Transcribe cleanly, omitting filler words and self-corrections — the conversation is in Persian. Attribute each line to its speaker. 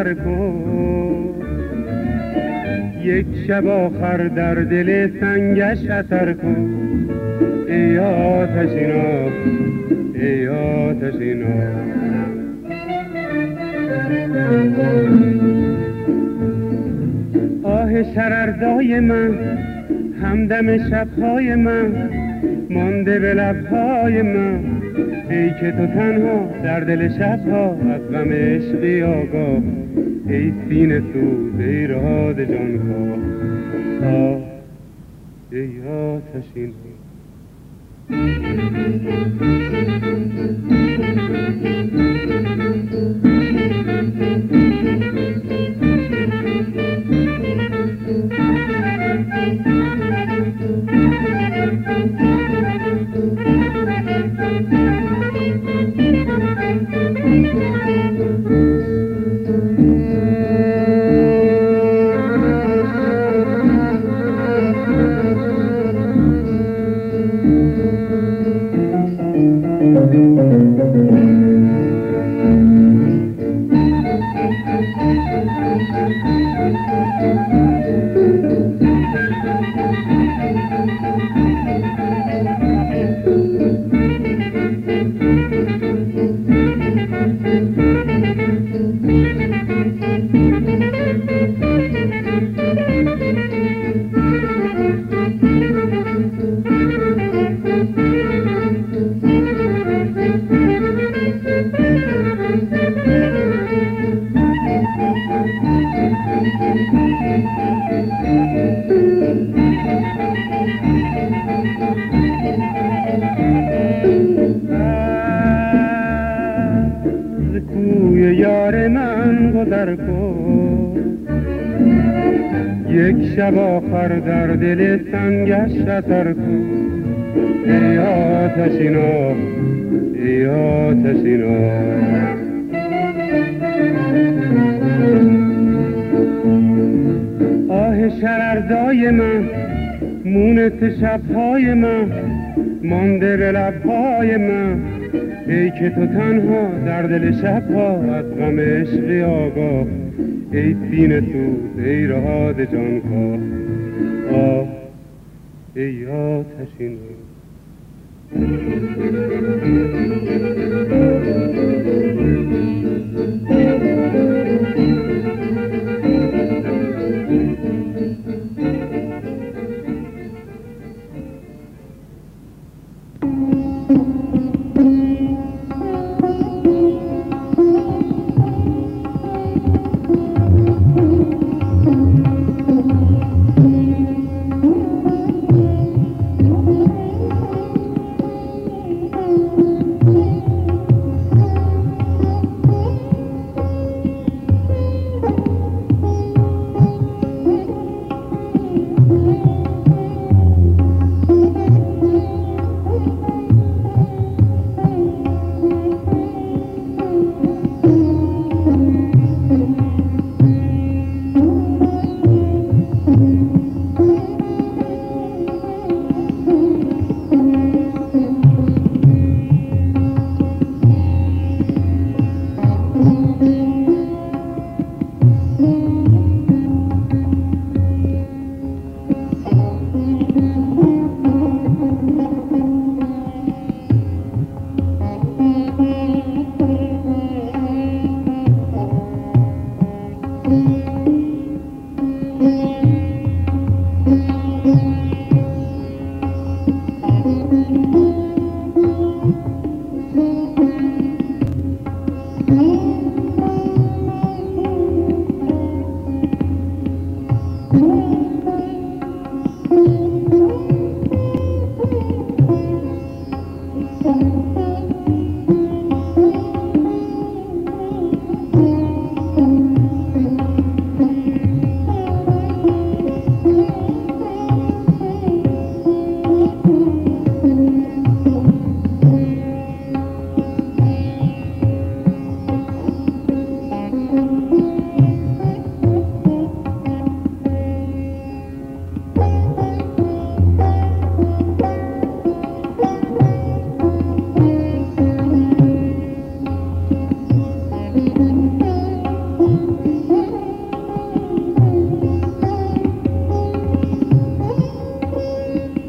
Speaker 1: اثر کن، یک شب آخر در دل سنگش اثر کن. ای آتشین آب، ای آتشین آب. آه شرردای من، همدم شبهای من، مانده به لبهای من. ای که تو تنها در دل شبها از غم عشقی آگاه. ای سینه سوز، ای رهاد جانکاه. آه ای آتشین یار من گذر کن، یک شب آخر در دل سنگش اثر کن. ای آتشین آب، ای آتشین آب. آه شرردای من، مونت شبهای من، مانده به لبهای من. ای که تو تنها در دل شبها از غم عشقی آگاه. ای سینه سوز، ای رهاد جانکاه. آه ای آتشین آب.